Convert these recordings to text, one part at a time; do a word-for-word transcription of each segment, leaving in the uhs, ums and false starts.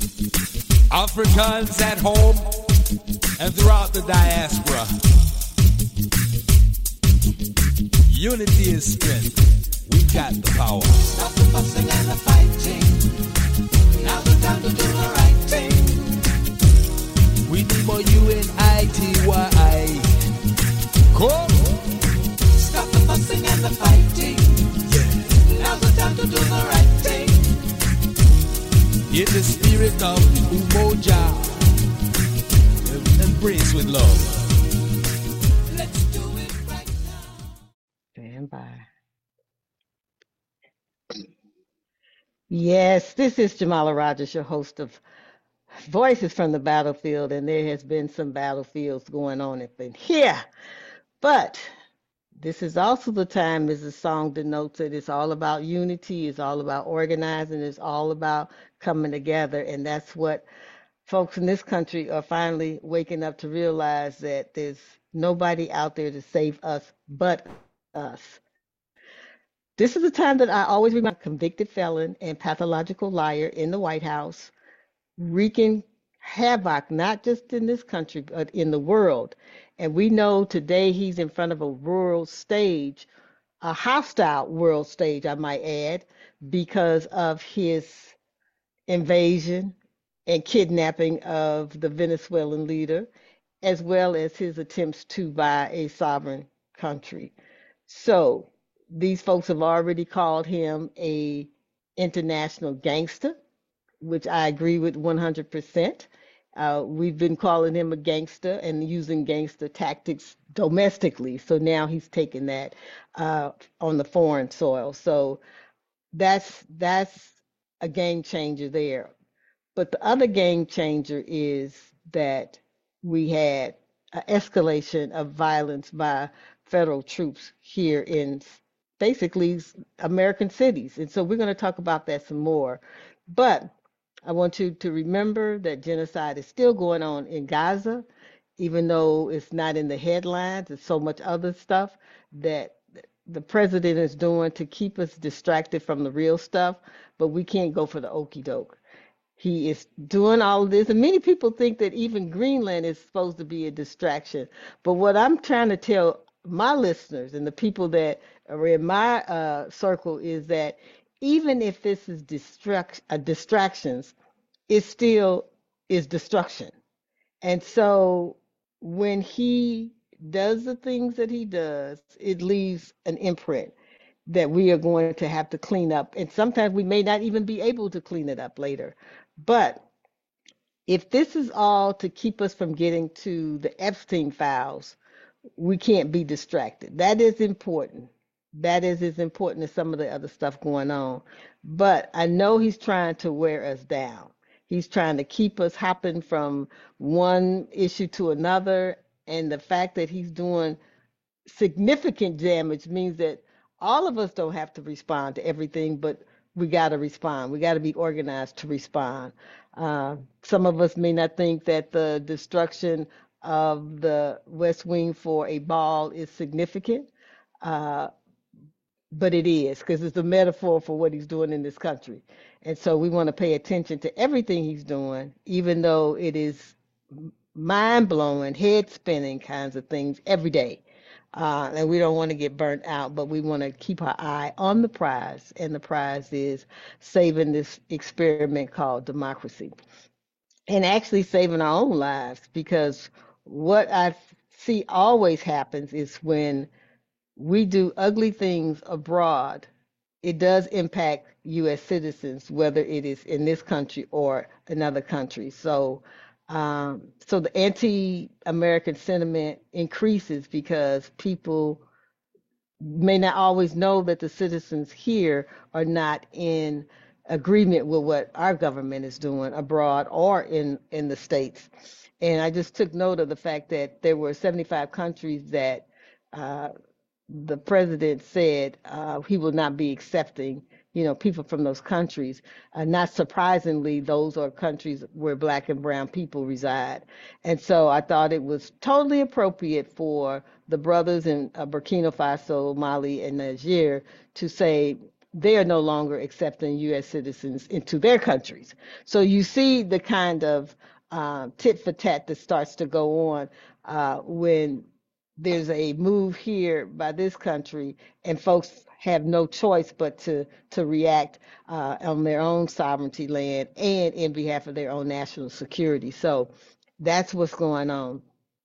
Africans at home and throughout the diaspora. Unity is strength. We got the power. Stop the fussing and the fighting. Now's the time to do the right thing. We need more U N I T Y. Come. Stop the fussing and the fighting. Yeah. Now's the time to do the right thing. In the spirit of Umoja, embrace with love. Let's do it right now. Stand by. Yes, this is Jamala Rogers, your host of Voices from the Battlefield, and there has been some battlefields going on up in here. But this is also the time, as the song denotes it, it's all about unity, it's all about organizing, it's all about coming together. And that's what folks in this country are finally waking up to realize, that there's nobody out there to save us but us. This is the time that I always remind convicted felon and pathological liar in the White House, wreaking havoc, not just in this country, but in the world. And we know today he's in front of a world stage, a hostile world stage, I might add, because of his invasion and kidnapping of the Venezuelan leader, as well as his attempts to buy a sovereign country. So these folks have already called him a international gangster, which I agree with one hundred percent. Uh, we've been calling him a gangster and using gangster tactics domestically. So now he's taking that uh, on the foreign soil. So that's that's a game changer there. But the other game changer is that we had an escalation of violence by federal troops here in basically American cities. And so we're going to talk about that some more. But I want you to remember that genocide is still going on in Gaza, even though it's not in the headlines. There's so much other stuff that the president is doing to keep us distracted from the real stuff, but we can't go for the okie doke. He is doing all of this, and many people think that even Greenland is supposed to be a distraction. But what I'm trying to tell my listeners and the people that are in my uh, circle is that even if this is distract, uh, distractions, it still is destruction. And so when he does the things that he does, it leaves an imprint that we are going to have to clean up. And sometimes we may not even be able to clean it up later. But if this is all to keep us from getting to the Epstein files, we can't be distracted. That is important. That is as important as some of the other stuff going on. But I know he's trying to wear us down. He's trying to keep us hopping from one issue to another. And the fact that he's doing significant damage means that all of us don't have to respond to everything, but we got to respond. We got to be organized to respond. Uh, some of us may not think that the destruction of the West Wing for a ball is significant. Uh, But it is, because it's a metaphor for what he's doing in this country. And so we want to pay attention to everything he's doing, even though it is mind-blowing, head-spinning kinds of things every day. Uh, and we don't want to get burnt out, but we want to keep our eye on the prize. And the prize is saving this experiment called democracy. And actually saving our own lives, because what I see always happens is when we do ugly things abroad, it does impact U S citizens, whether it is in this country or another country. So, um, so the anti-American sentiment increases because people may not always know that the citizens here are not in agreement with what our government is doing abroad or in, in the States. And I just took note of the fact that there were seventy-five countries that uh, the president said uh, he will not be accepting, you know, people from those countries. Uh, not surprisingly, those are countries where Black and brown people reside. And so I thought it was totally appropriate for the brothers in uh, Burkina Faso, Mali, and Niger to say, they are no longer accepting U S citizens into their countries. So you see the kind of uh, tit for tat that starts to go on uh, when there's a move here by this country and folks have no choice but to to react uh, on their own sovereignty land and in behalf of their own national security. So that's what's going on.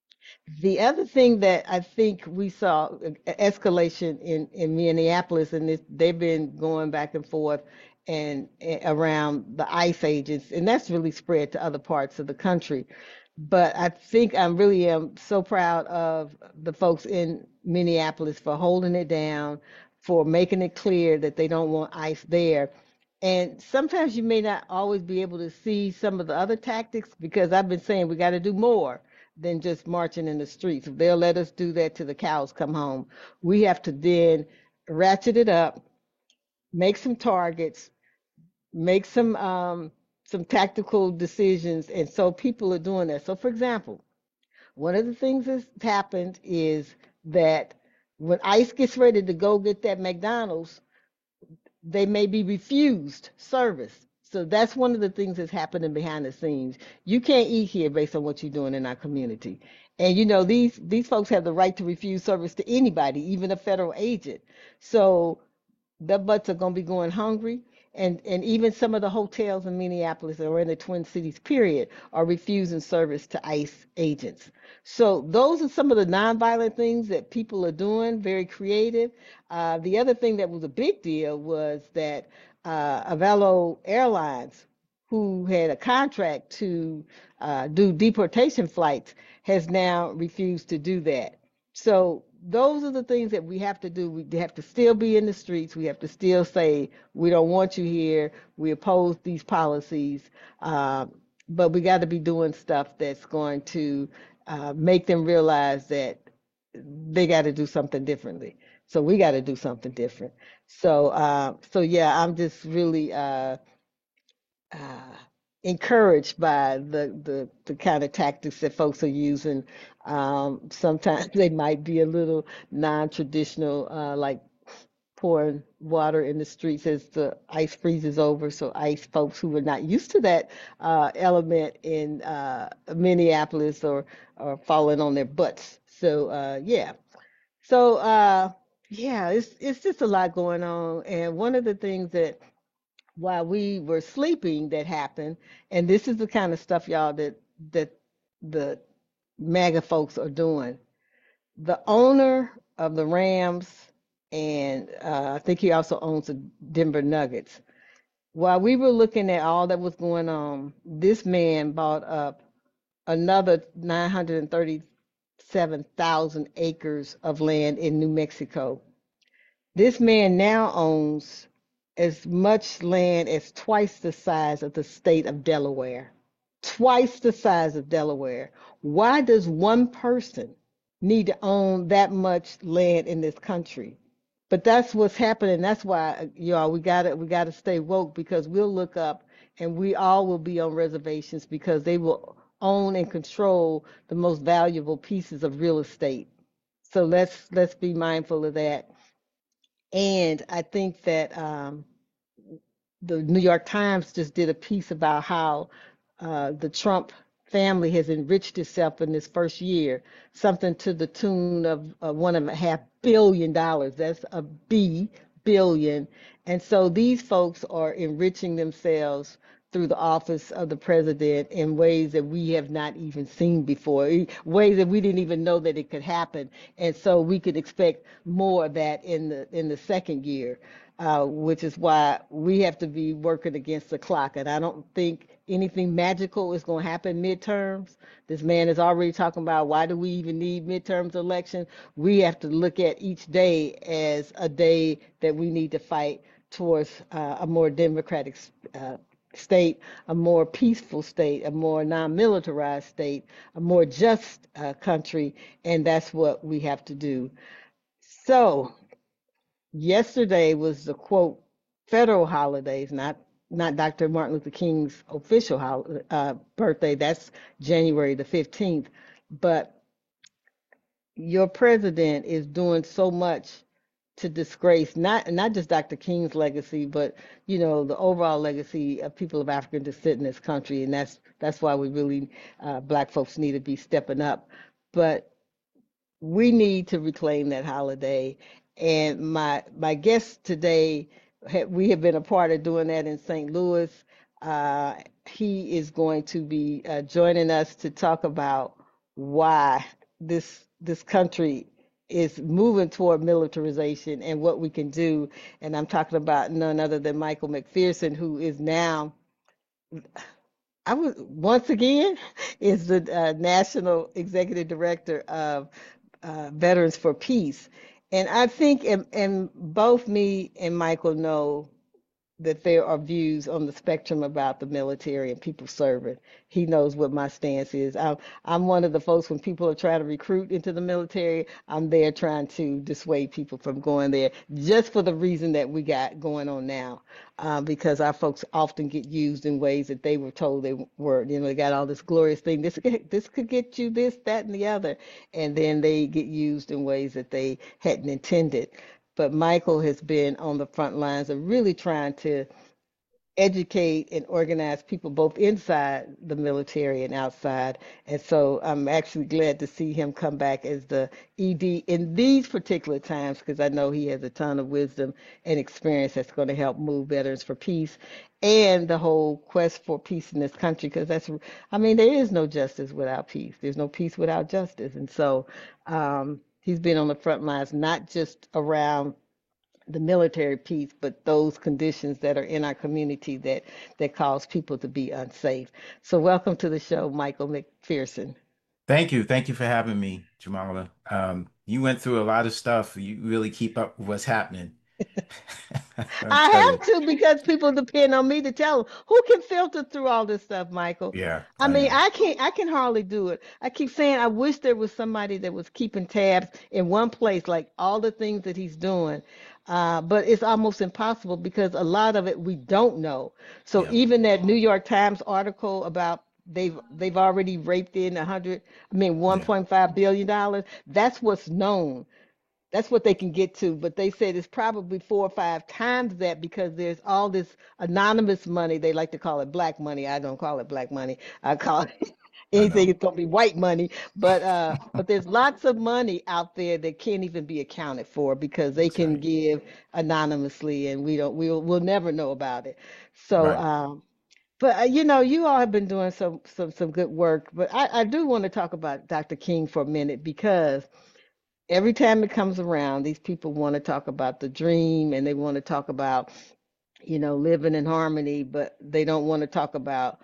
The other thing that I think we saw uh, escalation in, in Minneapolis, and this, they've been going back and forth and, and around the ICE agents, and that's really spread to other parts of the country. But I think I really am so proud of the folks in Minneapolis for holding it down, for making it clear that they don't want ICE there. And sometimes you may not always be able to see some of the other tactics because I've been saying we got to do more than just marching in the streets. If they'll let us do that till the cows come home, we have to then ratchet it up, make some targets, make some um, some tactical decisions, and so people are doing that. So, for example, one of the things that's happened is that when ICE gets ready to go get that McDonald's, they may be refused service. So that's one of the things that's happening behind the scenes. You can't eat here based on what you're doing in our community. And you know, these these folks have the right to refuse service to anybody, even a federal agent. So their butts are going to be going hungry. And, and even some of the hotels in Minneapolis or in the Twin Cities, period, are refusing service to ICE agents. So those are some of the nonviolent things that people are doing, very creative. Uh, the other thing that was a big deal was that uh, Avelo Airlines, who had a contract to uh, do deportation flights, has now refused to do that. So those are the things that we have to do. We have to still be in the streets. We have to still say, we don't want you here. We oppose these policies. Uh, but we got to be doing stuff that's going to uh, make them realize that they got to do something differently. So we got to do something different. So, uh, so yeah, I'm just really uh, uh, encouraged by the, the the kind of tactics that folks are using. Um, sometimes they might be a little non-traditional, uh, like pouring water in the streets as the ice freezes over. So ICE folks who are not used to that uh, element in uh, Minneapolis or or falling on their butts. So uh, yeah. So uh, yeah, it's it's just a lot going on. And one of the things that while we were sleeping that happened, and this is the kind of stuff, y'all, that that the MAGA folks are doing. The owner of the Rams, and uh, I think he also owns the Denver Nuggets. While we were looking at all that was going on, this man bought up another nine hundred thirty-seven thousand acres of land in New Mexico. This man now owns as much land as twice the size of the state of Delaware. Twice the size of Delaware. Why does one person need to own that much land in this country? But that's what's happening. That's why, y'all, we gotta we gotta stay woke, because we'll look up and we all will be on reservations because they will own and control the most valuable pieces of real estate. So let's let's be mindful of that. And I think that um, the New York Times just did a piece about how uh, the Trump family has enriched itself in this first year, something to the tune of uh, one and a half billion dollars. That's a B billion. And so these folks are enriching themselves through the office of the president in ways that we have not even seen before, ways that we didn't even know that it could happen. And so we could expect more of that in the in the second year, uh, which is why we have to be working against the clock. And I don't think anything magical is going to happen midterms. This man is already talking about, why do we even need midterms election? We have to look at each day as a day that we need to fight towards uh, a more democratic uh, state, a more peaceful state, a more non-militarized state, a more just uh, country, and that's what we have to do. So yesterday was the, quote, federal holidays, not not Doctor Martin Luther King's official hol- uh, birthday. That's January the fifteenth. But your president is doing so much to disgrace not not just Doctor King's legacy, but you know the overall legacy of people of African descent in this country, and that's that's why we really uh, Black folks need to be stepping up. But we need to reclaim that holiday. And my my guest today, we have been a part of doing that in Saint Louis. Uh, he is going to be uh, joining us to talk about why this this country is moving toward militarization and what we can do. And I'm talking about none other than Michael McPherson, who is now, I was once again, is the uh, National Executive Director of uh, Veterans for Peace. And I think, and, and both me and Michael know that there are views on the spectrum about the military and people serving. He knows what my stance is. I'm, I'm one of the folks when people are trying to recruit into the military, I'm there trying to dissuade people from going there just for the reason that we got going on now, uh, because our folks often get used in ways that they were told they were. You know, they got all this glorious thing. This this could get you this, that, and the other, and then they get used in ways that they hadn't intended. But Michael has been on the front lines of really trying to educate and organize people both inside the military and outside. And so I'm actually glad to see him come back as the E D in these particular times, because I know he has a ton of wisdom and experience that's going to help move Veterans for Peace and the whole quest for peace in this country. Because that's, I mean, there is no justice without peace. There's no peace without justice. And so, um, he's been on the front lines, not just around the military piece, but those conditions that are in our community that that cause people to be unsafe. So welcome to the show, Michael McPherson. Thank you. Thank you for having me, Jamala. Um, you went through a lot of stuff. You really keep up with what's happening. I have to, because people depend on me to tell them. Who can filter through all this stuff, Michael? Yeah. I, I mean, know. I can't, I can hardly do it. I keep saying I wish there was somebody that was keeping tabs in one place, like all the things that he's doing. Uh, but it's almost impossible because a lot of it we don't know. So Yeah. even that New York Times article about they've they've already raped in a hundred, I mean, Yeah. one point five billion dollars. That's what's known. That's what they can get to, but they said it's probably four or five times that because there's all this anonymous money. They like to call it black money. I don't call it black money. I call it I anything. know. It's gonna be white money. But uh, but there's lots of money out there that can't even be accounted for because they That's can right. give anonymously, and we don't. We'll we'll never know about it. So. Right. Um, but uh, you know, you all have been doing some some some good work. But I, I do want to talk about Doctor King for a minute because every time it comes around, these people want to talk about the dream and they want to talk about, you know, living in harmony, but they don't want to talk about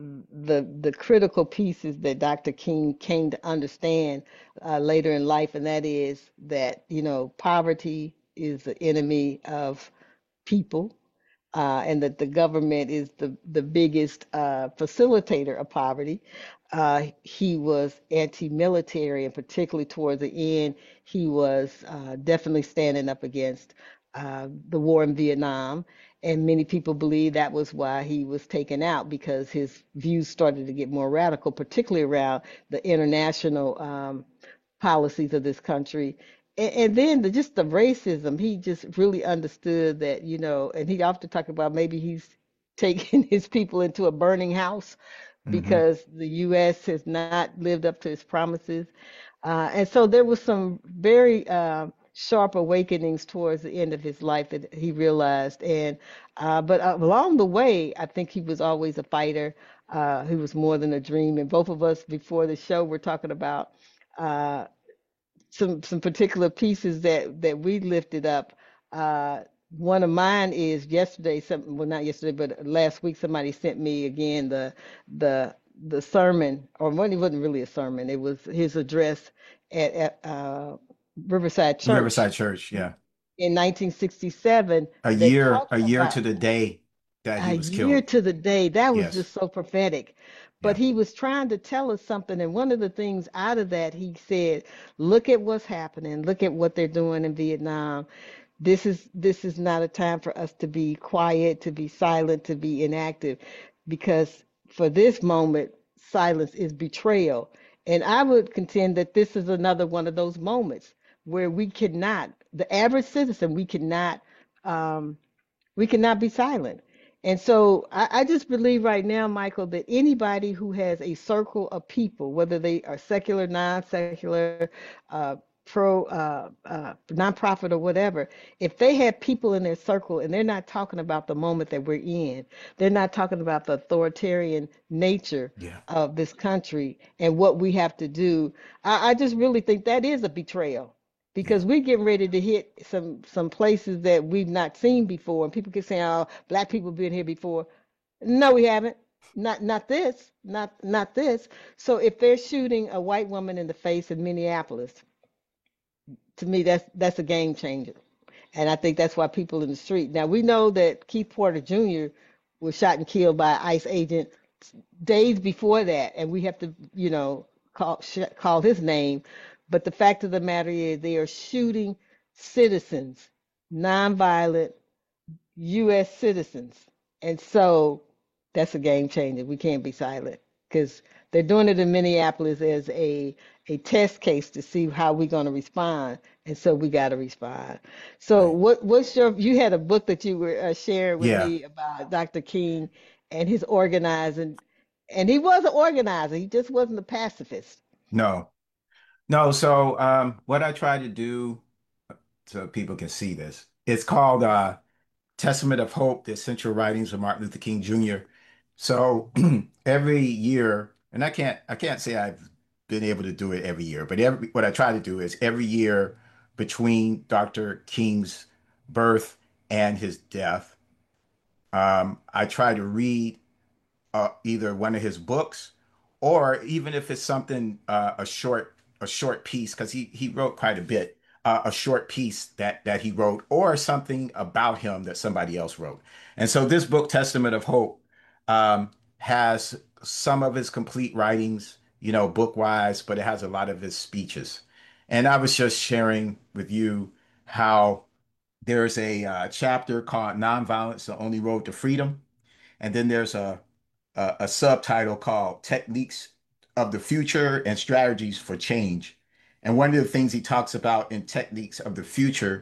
the the critical pieces that Doctor King came to understand uh, later in life, and that is that, you know, poverty is the enemy of people, uh, and that the government is the, the biggest uh, facilitator of poverty. Uh, he was anti-military, and particularly towards the end, he was uh, definitely standing up against uh, the war in Vietnam. And many people believe that was why he was taken out, because his views started to get more radical, particularly around the international um, policies of this country. And, and then the, just the racism, he just really understood that, you know, and he often talked about maybe he's taking his people into a burning house hmm because the U S has not lived up to its promises. Uh, and so there was some very uh, sharp awakenings towards the end of his life that he realized. And uh, but uh, along the way, I think he was always a fighter. Uh, he was more than a dream. And both of us before the show were talking about uh, some some particular pieces that that we lifted up. Uh, one of mine is yesterday. Some well, not yesterday, but last week, somebody sent me again the the the sermon, or one, it wasn't really a sermon. It was his address at, at uh, Riverside Church Riverside Church. Yeah. in nineteen sixty-seven A that year, talked a year to about the day that he a was year killed. to the day. That was Yes. just so prophetic. But Yeah. he was trying to tell us something. And one of the things out of that, he said, look at what's happening. Look at what they're doing in Vietnam. This is this is not a time for us to be quiet, to be silent, to be inactive, because for this moment, silence is betrayal. And I would contend that this is another one of those moments where we cannot the average citizen, we cannot um, we cannot be silent. And so I, I just believe right now, Michael, that anybody who has a circle of people, whether they are secular, non-secular, uh, pro, uh, uh, nonprofit, or whatever, if they have people in their circle and they're not talking about the moment that we're in, they're not talking about the authoritarian nature Yeah. of this country and what we have to do, I, I just really think that is a betrayal Yeah. because we're getting ready to hit some some places that we've not seen before. And people keep saying, "Oh, black people been here before." No, we haven't. Not not this. Not not this. So if they're shooting a white woman in the face in Minneapolis, to me that's that's a game changer. And I think that's why people in the street. Now we know that Keith Porter Junior was shot and killed by an ICE agent days before that, and we have to, you know, call sh- call his name. But the fact of the matter is, they are shooting citizens, nonviolent U S citizens, and so that's a game changer. We can't be silent because they're doing it in Minneapolis as a a test case to see how we're going to respond, and so we got to respond. So Right. what what's your you had a book that you were uh, sharing with Yeah. me about Doctor King and his organizing, and he was an organizer. He just wasn't a pacifist. No. No. So um, what I try to do so people can see this, it's called uh, Testament of Hope, the Essential Writings of Martin Luther King Junior So every year, and I can't I can't say I've been able to do it every year, but every what I try to do is every year between Doctor King's birth and his death, um, I try to read uh, either one of his books, or even if it's something uh, a short a short piece, because he he wrote quite a bit, uh, a short piece that that he wrote, or something about him that somebody else wrote. And so this book, Testament of Hope, um, has some of his complete writings, you know, book wise, but it has a lot of his speeches. And I was just sharing with you how there's a uh, chapter called Nonviolence, the Only Road to Freedom. And then there's a a, a subtitle called Techniques of the Future and Strategies for Change. And one of the things he talks about in Techniques of the Future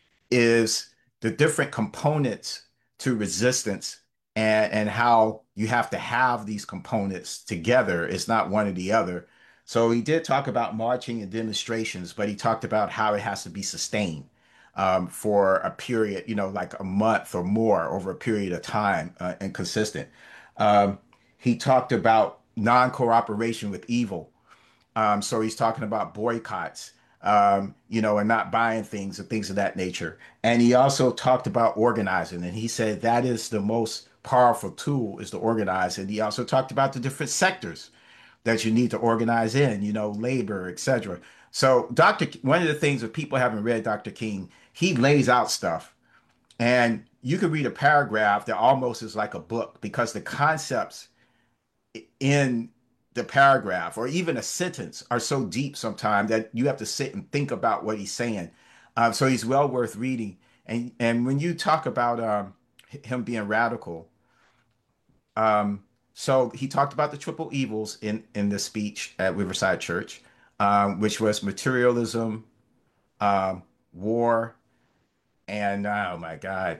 is the different components to resistance, and, and how you have to have these components together. It's not one or the other. So he did talk about marching and demonstrations, but he talked about how it has to be sustained um, for a period, you know, like a month or more over a period of time uh, and consistent. Um, he talked about non-cooperation with evil, um, so he's talking about boycotts, um, you know, and not buying things and things of that nature. And he also talked about organizing, and he said that is the most powerful tool is to organize. And he also talked about the different sectors that you need to organize in, you know, labor, et cetera. So Doctor, one of the things if people haven't read Doctor King, he lays out stuff, and you could read a paragraph that almost is like a book because the concepts in the paragraph or even a sentence are so deep sometimes that you have to sit and think about what he's saying. Uh, so he's well worth reading. And and when you talk about um, him being radical, um, so he talked about the triple evils in in the speech at Riverside Church, um, which was materialism, um, war, and oh my God,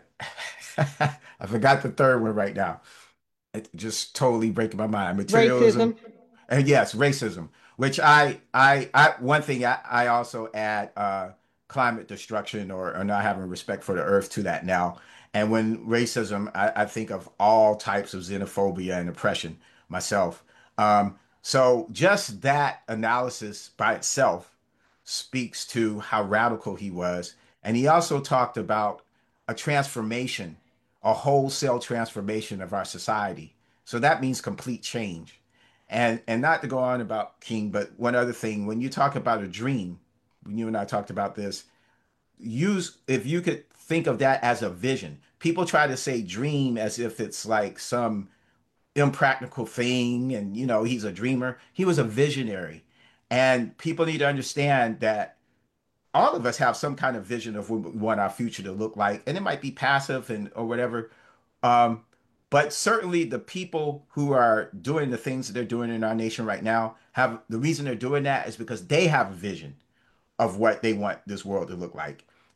I forgot the third one right now. It just totally breaking my mind. Materialism. Racism. And yes, racism, which I, I, I, one thing I, I also add uh, climate destruction, or, or not having respect for the earth to that now. And when racism, I, I think of all types of xenophobia and oppression myself. Um, so just that analysis by itself speaks to how radical he was. And he also talked about a transformation, a wholesale transformation of our society. So that means complete change. And and not to go on about King, but one other thing, when you talk about a dream, when you and I talked about this, use if you could think of that as a vision. People try to say dream as if it's like some impractical thing, and you know, he's a dreamer. He was a visionary. And people need to understand that all of us have some kind of vision of what we want our future to look like, and it might be passive and or whatever. Um, but certainly the people who are doing the things that they're doing in our nation right now have the reason they're doing that is because they have a vision of what they want this world to look like.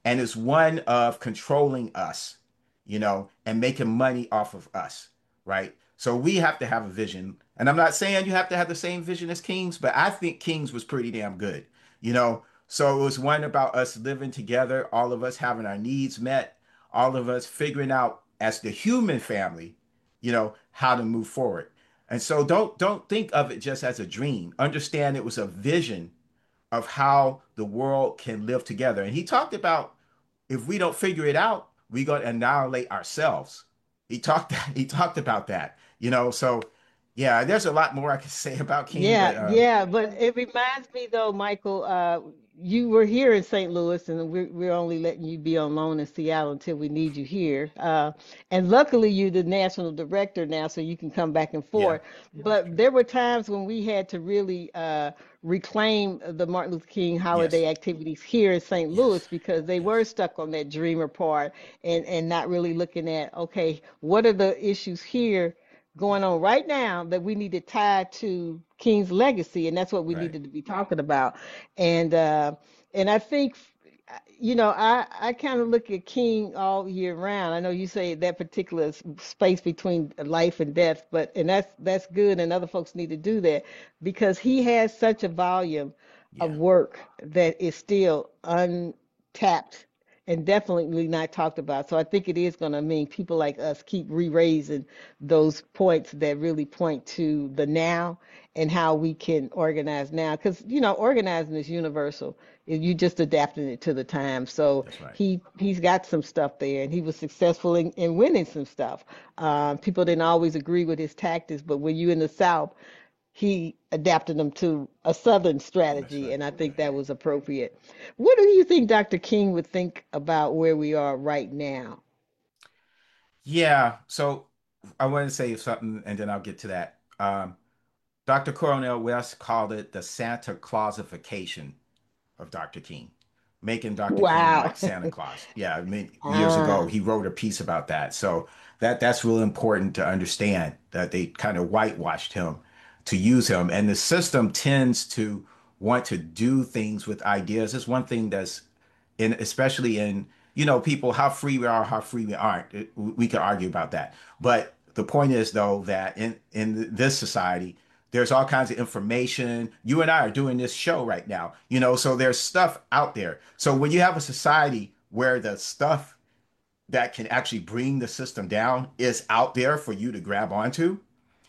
and it's one of controlling us, you know, and making money off of us, right? So we have to have a vision. And I'm not saying you have to have the same vision as Kings, but I think Kings was pretty damn good, you know. So it was one about us living together, all of us having our needs met, all of us figuring out as the human family, you know, how to move forward. And so don't don't think of it just as a dream. Understand it was a vision of how the world can live together. And he talked about if we don't figure it out, we're going to annihilate ourselves. He talked he talked about that, you know. So yeah, there's a lot more I could say about King, but Yeah, um, yeah, but it reminds me though, Michael, uh, you were here in Saint Louis, and we're we're only letting you be on loan in Seattle until we need you here. Uh, and luckily, you're the national director now, so you can come back and yeah, forth. But there were times when we had to really uh, reclaim the Martin Luther King yes, holiday activities here in Saint Louis yes, because they were yes, stuck on that dreamer part and and not really looking at, okay, what are the issues here going on right now that we need to tie to King's legacy, and that's what we right, needed to be talking about. And uh, and I think, you know, I I kind of look at King all year round. I know you say that particular s- space between life and death, but and that's that's good, and other folks need to do that because he has such a volume of yeah, work that is still untapped and definitely not talked about. So I think it is going to mean people like us keep re-raising those points that really point to the now and how we can organize now. Because, you know, organizing is universal. You just adapting it to the time. So that's right. he he's got some stuff there, and he was successful in, in winning some stuff. Um, people didn't always agree with his tactics, but when you're in the South, he adapted them to a Southern That's strategy, right. and I think that was appropriate. What do you think Doctor King would think about where we are right now? Yeah, so I want to say something and then I'll get to that. Um, doctor Cornel West called it the Santa Clausification of doctor King, making doctor King Wow. like Santa Claus. Yeah, I mean, years ago Ah, he wrote a piece about that. So that that's real important to understand that they kind of whitewashed him to use him, and the system tends to want to do things with ideas. It's one thing that's in, especially in, you know, people, how free we are, how free we aren't. It- we can argue about that, but the point is though that in in this society there's all kinds of information. You and I are doing this show right now, you know, so there's stuff out there. So when you have a society where the stuff that can actually bring the system down is out there for you to grab onto,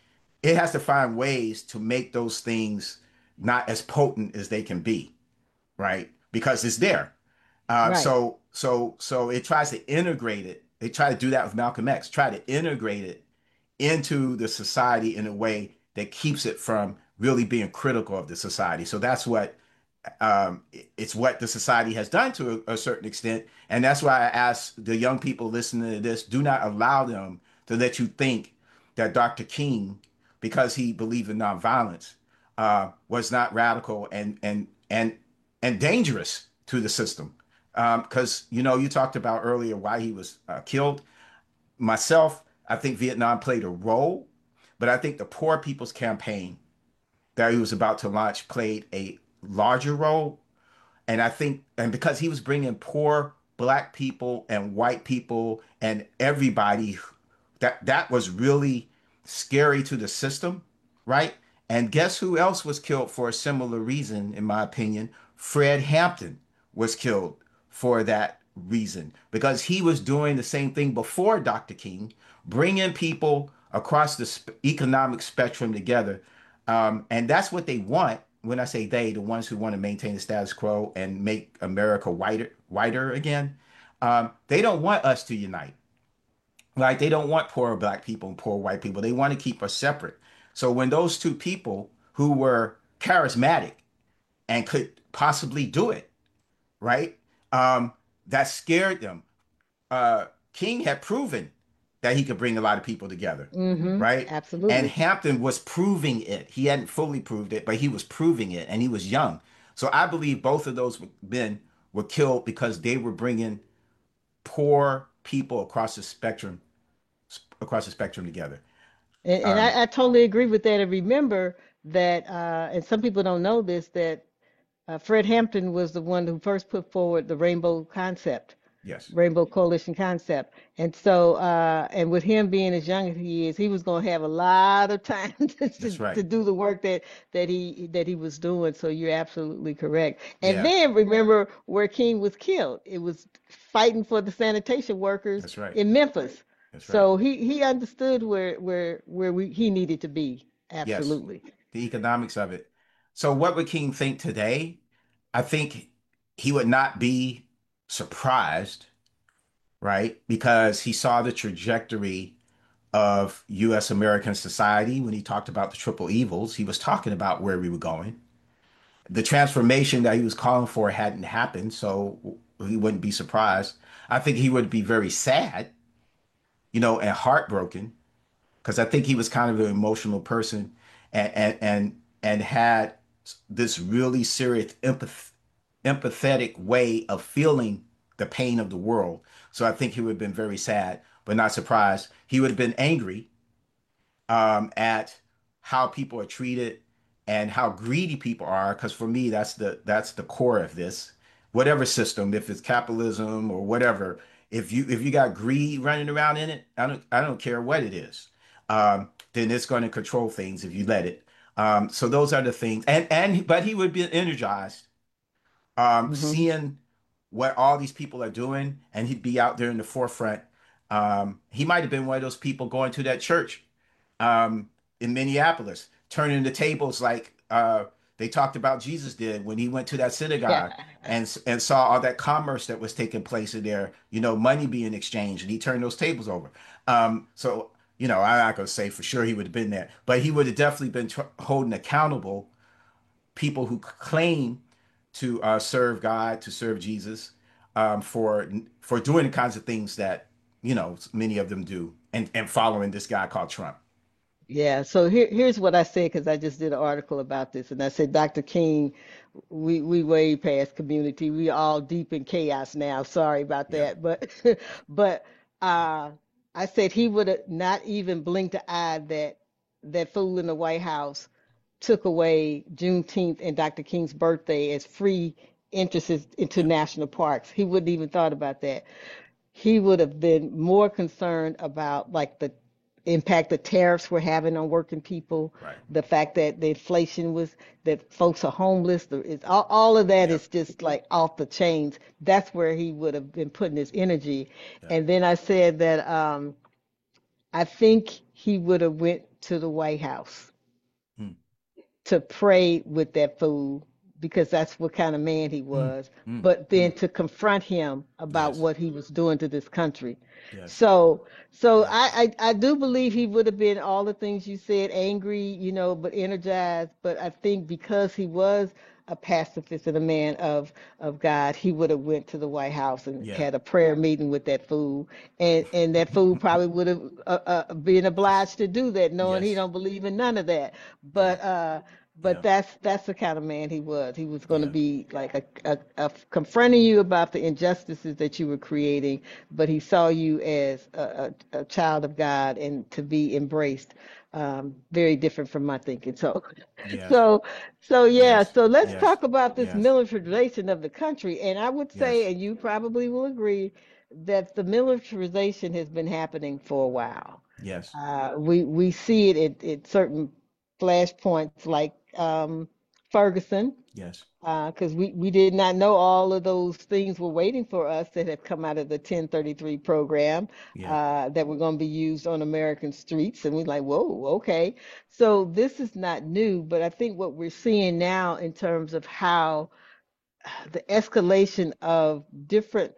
it has to find ways to make those things not as potent as they can be, right? Because it's there. Uh, right. so so so it tries to integrate it. They try to do that with Malcolm X, try to integrate it into the society in a way that keeps it from really being critical of the society. So that's what um, it's what the society has done to a, a certain extent. And that's why I ask the young people listening to this, do not allow them to let you think that doctor King, because he believed in nonviolence, uh, was not radical and and and and dangerous to the system. Because um, you know, you talked about earlier why he was uh, killed. Myself, I think Vietnam played a role, but I think the Poor People's Campaign that he was about to launch played a larger role. And I think, and because he was bringing poor black people and white people and everybody, that that was really scary to the system, right? And guess who else was killed for a similar reason, in my opinion? Fred Hampton was killed for that reason because he was doing the same thing before doctor King, bringing people across the sp- economic spectrum together. Um, and that's what they want. When I say they, the ones who want to maintain the status quo and make America whiter, whiter again, um, they don't want us to unite. Like they don't want poor black people and poor white people. They want to keep us separate. So when those two people who were charismatic and could possibly do it, right? Um, that scared them. Uh, King had proven that he could bring a lot of people together, Mm-hmm. right? And Absolutely. Hampton was proving it. He hadn't fully proved it, but he was proving it, and he was young. So I believe both of those men were killed because they were bringing poor people across the spectrum across the spectrum together. And, and Um, I, I totally agree with that. And remember that, uh, and some people don't know this, that uh, Fred Hampton was the one who first put forward the rainbow concept, Yes. Rainbow Coalition concept. And so, uh, and with him being as young as he is, he was going to have a lot of time to, That's to, right. to do the work that that he that he was doing. So you're absolutely correct. And Yeah. then remember where King was killed. It was fighting for the sanitation workers That's right. in Memphis. That's right. So he he understood where where where we he needed to be. Yes. Absolutely. The economics of it. So what would King think today? I think he would not be surprised, right? Because he saw the trajectory of U S. American society when he talked about the triple evils. He was talking about where we were going. The transformation that he was calling for hadn't happened, so he wouldn't be surprised. I think he would be very sad, you know, and heartbroken because I think he was kind of an emotional person and and and, and had this really serious empath, empathetic way of feeling the pain of the world. So I think he would have been very sad, but not surprised. He would have been angry um, at how people are treated and how greedy people are. Because for me, that's the that's the core of this. Whatever system, if it's capitalism or whatever, if you if you got greed running around in it, I don't I don't care what it is, um, then it's going to control things if you let it. Um, so those are the things. And and but he would be energized, um, Hmm. seeing what all these people are doing, and he'd be out there in the forefront. Um, he might have been one of those people going to that church um, in Minneapolis, turning the tables like uh, they talked about Jesus did when he went to that Yeah. synagogue and and saw all that commerce that was taking place in there, you know, money being exchanged, and he turned those tables over. Um, so, you know, I'm not gonna say for sure he would have been there, but he would have definitely been tr- holding accountable people who claim to uh, serve God, to serve Jesus, um, for for doing the kinds of things that you know many of them do, and and following this guy called Trump. Yeah, so here, here's what I said because I just did an article about this, and I said, Doctor King, we we way past community. We all deep in chaos now. Sorry about Yeah. that, but but uh, I said he would have not even blinked an eye that that fool in the White House took away Juneteenth and Doctor King's birthday as free entrances into Yeah. national parks. He wouldn't even thought about that. He would have been more concerned about like the impact the tariffs were having on working people, Right. the fact that the inflation was that folks are homeless. The, it's, all, all of that Yeah. is just like off the chains. That's where he would have been putting his energy. Yeah. And then I said that um, I think he would have went to the White House Mm, to pray with that fool because that's what kind of man he mm, was, mm, but then mm. to confront him about Yes. what he was doing to this country. Yes. So, so Yeah. I, I, I do believe he would have been all the things you said, angry, you know, but energized. But I think because he was a pacifist and a man of of God, he would have went to the White House and Yeah. had a prayer meeting with that fool, and and that fool probably would have uh, uh, been obliged to do that, knowing he Yes. don't believe in none of that. Yeah. But uh, but Yeah. that's that's the kind of man he was. He was going to Yeah. be like a, a, a confronting you about the injustices that you were creating, but he saw you as a, a, a child of God and to be embraced. Um, very different from my thinking. So, Yes. so, so yeah. Yes. So let's Yes. talk about this Yes. militarization of the country. And I would say, Yes. and you probably will agree, that the militarization has been happening for a while. Yes. Uh, we we see it at, at certain flashpoints like um, Ferguson, Yes. because we, we did not know all of those things were waiting for us that have come out of the ten thirty-three program Yeah. uh, that were going to be used on American streets. And we're like, whoa, okay. So this is not new, but I think what we're seeing now in terms of how the escalation of different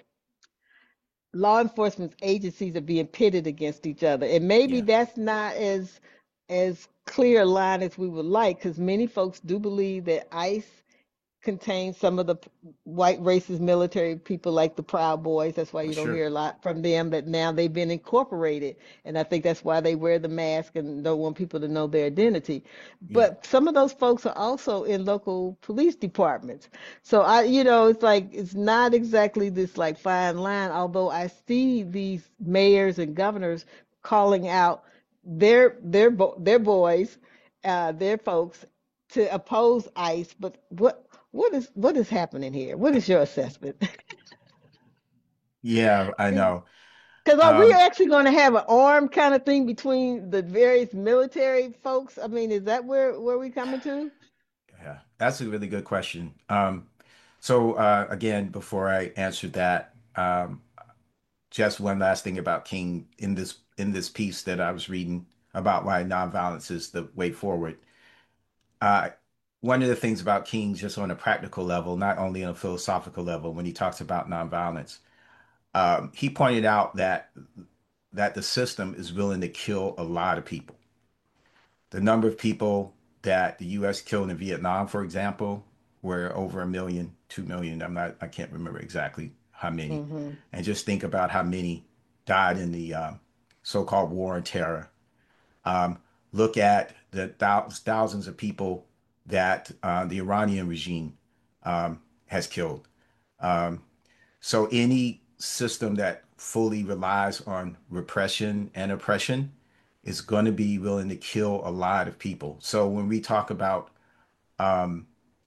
law enforcement agencies are being pitted against each other. And maybe Yeah. that's not as as clear a line as we would like, because many folks do believe that ICE contains some of the p- white racist military people like the Proud Boys. That's why For you don't sure. hear a lot from them, but now they've been incorporated. And I think that's why they wear the mask and don't want people to know their identity. Yeah. But some of those folks are also in local police departments. So I, you know, it's like it's not exactly this like fine line, although I see these mayors and governors calling out their their bo- their boys, uh, their folks to oppose ICE. But what What is what is happening here? What is your assessment? Yeah, I know. Because are we Um, actually going to have an armed kind of thing between the various military folks? I mean, is that where where we coming to? yeah, that's a really good question. Um, so uh, again, before I answer that, um, just one last thing about King in this in this piece that I was reading about why nonviolence is the way forward. Uh, One of the things about King, just on a practical level, not only on a philosophical level, when he talks about nonviolence, um, he pointed out that that the system is willing to kill a lot of people. The number of people that the U S killed in Vietnam, for example, were over a million, two million. I'm not, I can't remember exactly how many. Hmm. And just think about how many died in the um, so-called war on terror. Um, Look at the thou thousands of people that uh, the Iranian regime um, has killed. Um, so any system that fully relies on repression and oppression is going to be willing to kill a lot of people. So when we talk about um,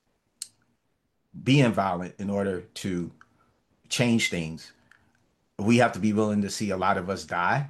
being violent in order to change things, we have to be willing to see a lot of us die.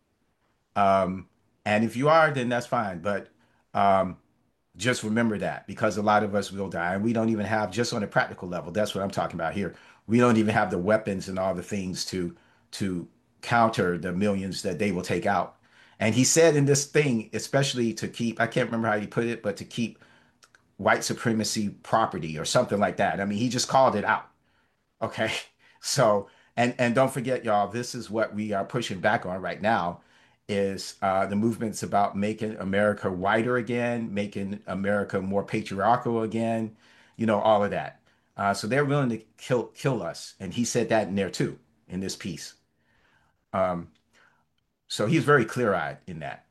Um, and if you are, then that's fine. But um, just remember that because a lot of us will die, and we don't even have, just on a practical level, that's what I'm talking about here. We don't even have the weapons and all the things to to counter the millions that they will take out. And he said in this thing, especially to keep, I can't remember how he put it, but to keep white supremacy property or something like that. I mean, he just called it out. Okay. So, and and don't forget, y'all, this is what we are pushing back on right now is uh, the movements about making America whiter again, making America more patriarchal again, you know, all of that. Uh, so they're willing to kill kill us. And he said that in there too, in this piece. Um, so he's very clear-eyed in that.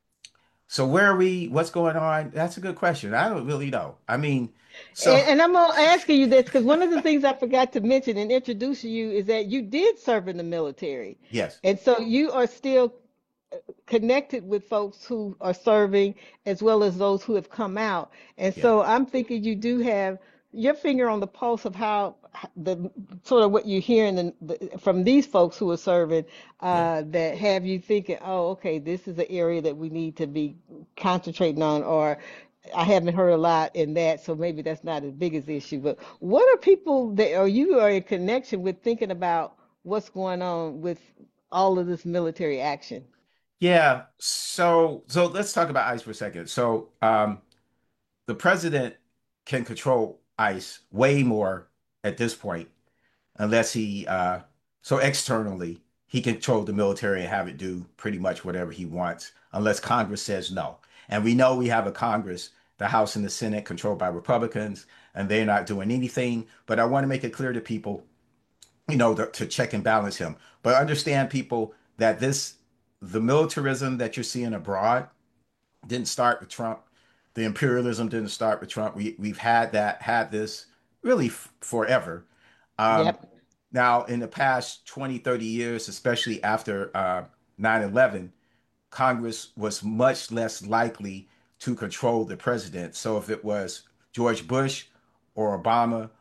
So where are we? What's going on? That's a good question. I don't really know. I mean, so And, and I'm gonna asking you this because one of the things I forgot to mention in introducing you is that you did serve in the military, yes, and so you are still connected with folks who are serving as well as those who have come out. And yeah, so I'm thinking you do have your finger on the pulse of how the sort of what you're hearing the, the, from these folks who are serving yeah. uh, that have you thinking, oh, okay, this is an area that we need to be concentrating on, or I haven't heard a lot in that, so maybe that's not as big as issue. But what are people that or you are in connection with thinking about what's going on with all of this military action? Yeah, so so let's talk about ICE for a second. So um, the president can control ICE way more at this point, unless he uh, so externally he can control the military and have it do pretty much whatever he wants, unless Congress says no. And we know we have a Congress, the House and the Senate, controlled by Republicans, and they're not doing anything. But I want to make it clear to people you know, to, to check and balance him. But understand, people, that this, the militarism that you're seeing abroad didn't start with Trump. The imperialism didn't start with Trump. We, we've had that, had this really f- forever. Um, Yep. Now, in the past twenty, thirty years, especially after uh, nine eleven, Congress was much less likely to control the president. So if it was George Bush or Obama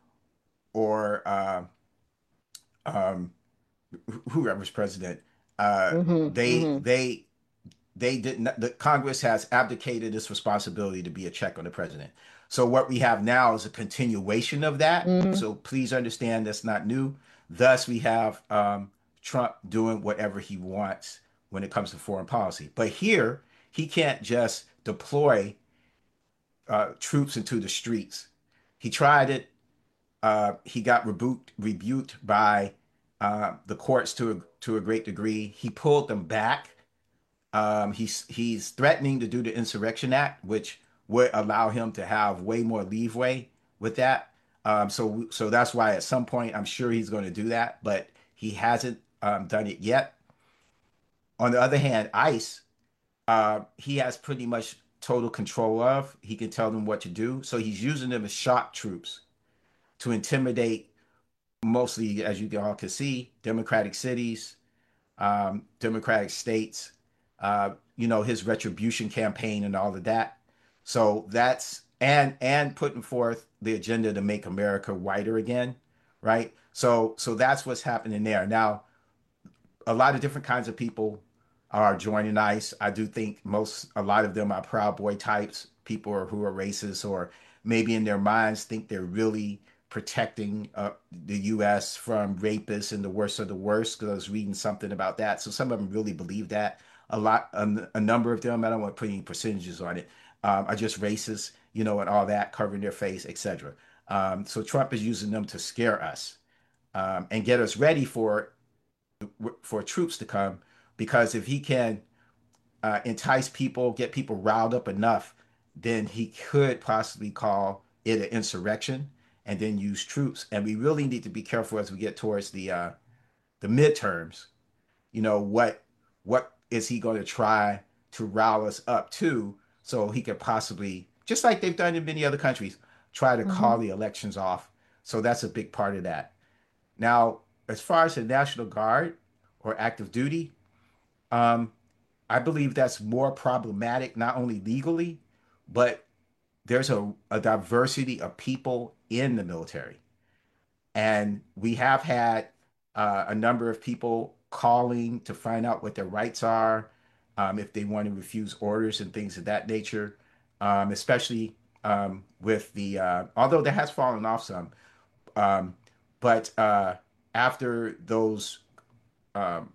or uh, um, whoever's president, uh, Mm-hmm. they Mm-hmm. they they did not. The Congress has abdicated its responsibility to be a check on the president. So what we have now is a continuation of that. Mm-hmm. So please understand that's not new. Thus, we have um, Trump doing whatever he wants when it comes to foreign policy. But here, he can't just deploy uh, troops into the streets. He tried it. Uh, he got rebuked rebuked by uh, the courts to a, to a great degree. He pulled them back. Um, he's he's threatening to do the Insurrection Act, which would allow him to have way more leeway with that. Um, so so that's why at some point I'm sure he's going to do that, but he hasn't um, done it yet. On the other hand, ICE, uh, he has pretty much total control of. He can tell them what to do, so he's using them as shock troops to intimidate mostly, as you all can see, Democratic cities, um, Democratic states, uh, you know, his retribution campaign and all of that. So that's and and putting forth the agenda to make America whiter again, right? So so that's what's happening there. Now, a lot of different kinds of people are joining ICE. I do think most, a lot of them are Proud Boy types, people who are racist or maybe in their minds think they're really protecting uh, the U S from rapists and the worst of the worst. Because I was reading something about that, so some of them really believe that. A lot, a, a number of them, I don't want to put any percentages on it, um, are just racist, you know, and all that, covering their face, et cetera. Um, so Trump is using them to scare us um, and get us ready for for troops to come, because if he can uh, entice people, get people riled up enough, then he could possibly call it an insurrection and then use troops. And we really need to be careful as we get towards the uh, the midterms. You know, what what is he going to try to rile us up to, so he could possibly, just like they've done in many other countries, try to call Hmm. the elections off. So that's a big part of that. Now, as far as the National Guard or active duty, um, I believe that's more problematic, not only legally, but there's a, a diversity of people in the military. And we have had uh, a number of people calling to find out what their rights are, um, if they want to refuse orders and things of that nature, um, especially um, with the, uh, although that has fallen off some, um, but uh, after those um,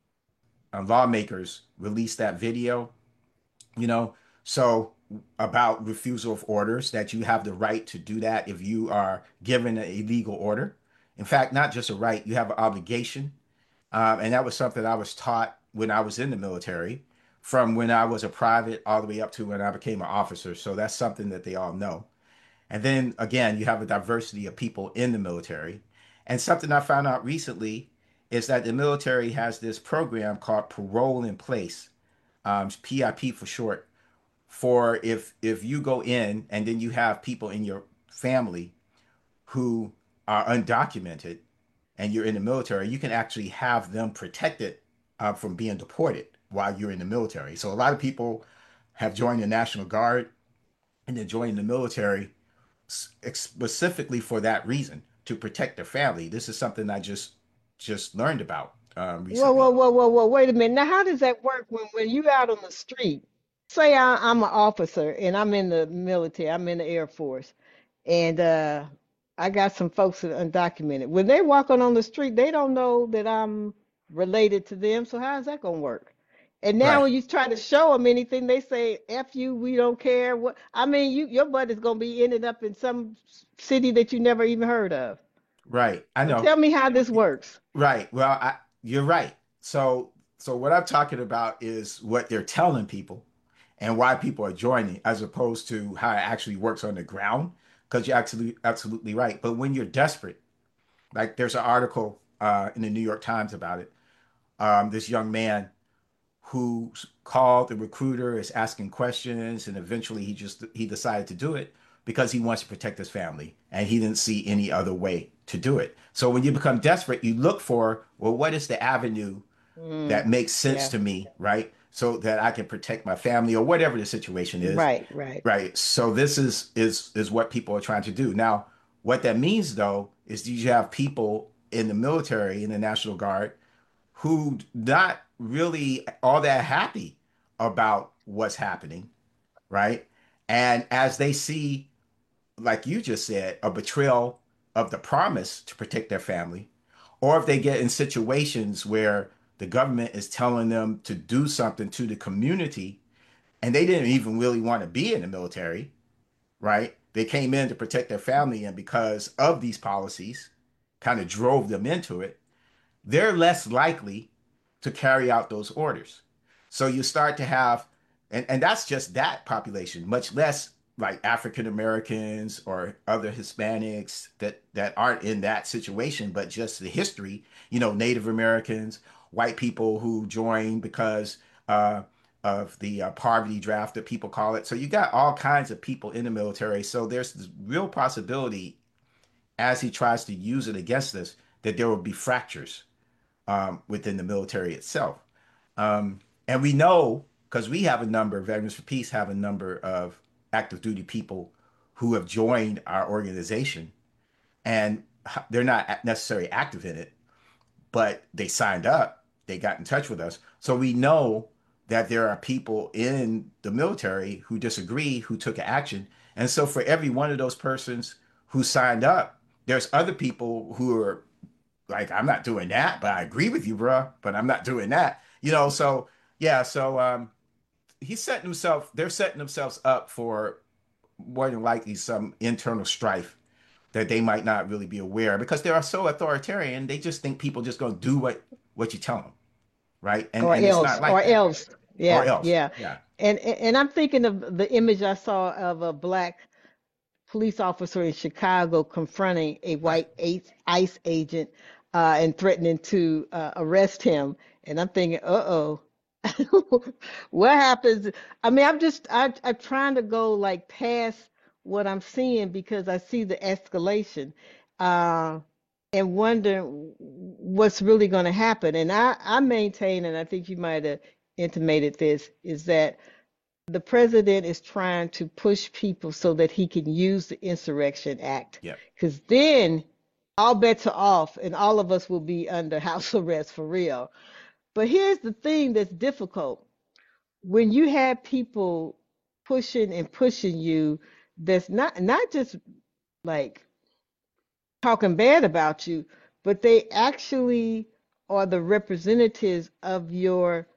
uh, lawmakers released that video, you know, so about refusal of orders, that you have the right to do that if you are given an illegal order. In fact, not just a right, you have an obligation. Um, and that was something I was taught when I was in the military, from when I was a private all the way up to when I became an officer. So that's something that they all know. And then again, you have a diversity of people in the military. And something I found out recently is that the military has this program called Parole in Place, um, P I P for short, for if if you go in and then you have people in your family who are undocumented and you're in the military, you can actually have them protected uh, from being deported while you're in the military. So a lot of people have joined the National Guard and then joined the military specifically for that reason, to protect their family. This is something I just just learned about um, Whoa, whoa, recently. whoa, whoa, whoa. Wait a minute. Now, how does that work when, when you out on the street? Say I, I'm an officer and I'm in the military, I'm in the Air Force, and uh, I got some folks that are undocumented. When they walking on the street, they don't know that I'm related to them. So how's that gonna work? And now Right, when you try to show them anything, they say, "F you, we don't care." What I mean, you your butt is gonna be ended up in some city that you never even heard of. right. I So know. tell me how this works. Right. Well, I, you're right. So, so what I'm talking about is what they're telling people and why people are joining, as opposed to how it actually works on the ground. Because you're absolutely absolutely right. But when you're desperate, like there's an article uh, in the New York Times about it. Um, this young man who called the recruiter, is asking questions, and eventually he just he decided to do it because he wants to protect his family and he didn't see any other way to do it. So when you become desperate, you look for, well, what is the avenue Mm, that makes sense yeah. to me, right? So that I can protect my family or whatever the situation is, Right, right. right? So this is is is what people are trying to do. Now, what that means though is you have people in the military, in the National Guard, who not really all that happy about what's happening, right? And as they see, like you just said, a betrayal of the promise to protect their family, or if they get in situations where the government is telling them to do something to the community and they didn't even really want to be in the military, right? They came in to protect their family, and because of these policies, kind of drove them into it, they're less likely to carry out those orders. So you start to have, and, and that's just that population, much less like African Americans or other Hispanics that, that aren't in that situation, but just the history, you know, Native Americans, white people who join because uh, of the uh, poverty draft that people call it. So you got all kinds of people in the military. So there's this real possibility, as he tries to use it against us, that there will be fractures um, within the military itself. Um, and we know, because we have a number, Veterans for Peace have a number of active duty people who have joined our organization, and they're not necessarily active in it, but they signed up, they got in touch with us. So we know that there are people in the military who disagree, who took action. And so for every one of those persons who signed up, there's other people who are like, I'm not doing that, but I agree with you, bro, but I'm not doing that. You know, so yeah, so um he's setting himself, they're setting themselves up for more than likely some internal strife that they might not really be aware of because they are so authoritarian. They just think people just gonna do what what you tell them, right? And Or and it's else, not or like that, else. or Yeah, else. yeah. Yeah, And and and I'm thinking of the image I saw of a black police officer in Chicago confronting a right, white ace- ICE agent uh, and threatening to uh, arrest him. And I'm thinking, uh-oh, what happens? I mean, I'm just, I, I'm trying to go like past what I'm seeing because I see the escalation uh, and wonder what's really going to happen. And I, I maintain, and I think you might have intimated this, is that the president is trying to push people so that he can use the Insurrection Act. yep, Because then all bets are off and all of us will be under house arrest for real. But here's the thing that's difficult. When you have people pushing and pushing you, that's not not just like talking bad about you, but they actually are the representatives of your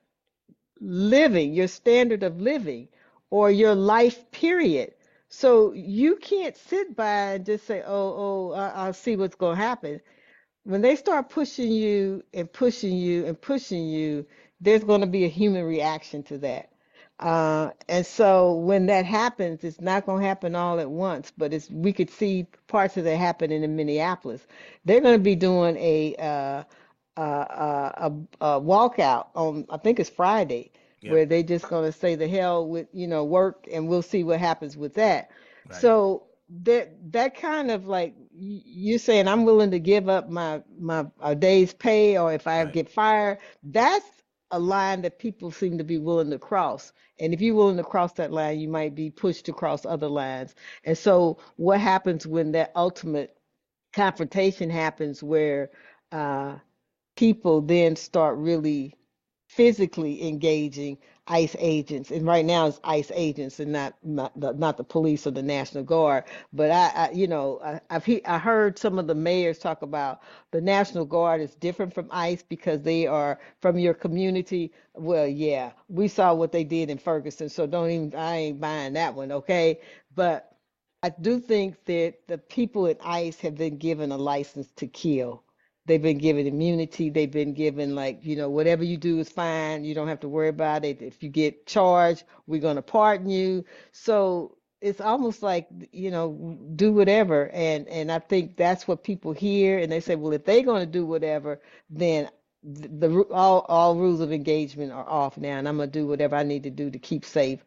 living, your standard of living, or your life period. So you can't sit by and just say, "Oh, oh, I- I'll see what's going to happen." When they start pushing you and pushing you and pushing you, there's going to be a human reaction to that. Uh, and so when that happens, it's not going to happen all at once, but it's we could see parts of that happening in Minneapolis. They're going to be doing a uh, uh, uh, a, a walkout on, I think it's Friday, yep, where they just going to say the hell with, you know, work, and we'll see what happens with that. right, So that that kind of like y- you're saying, I'm willing to give up my my a day's pay, or if I right, get fired, that's a line that people seem to be willing to cross. And if you're willing to cross that line, you might be pushed to cross other lines. And so what happens when that ultimate confrontation happens where uh, people then start really physically engaging ICE agents, and right now it's ICE agents and not not the, not the police or the National Guard. But I, I you know, I, I've he, I heard some of the mayors talk about the National Guard is different from ICE because they are from your community. Well, yeah, we saw what they did in Ferguson, so don't even I ain't buying that one, okay? But I do think that the people at ICE have been given a license to kill. They've been given immunity. They've been given, like, you know, whatever you do is fine. You don't have to worry about it. If you get charged, we're going to pardon you. So it's almost like, you know, do whatever. And and I think that's what people hear. And they say, well, if they're going to do whatever, then the, the all all rules of engagement are off now, and I'm going to do whatever I need to do to keep safe.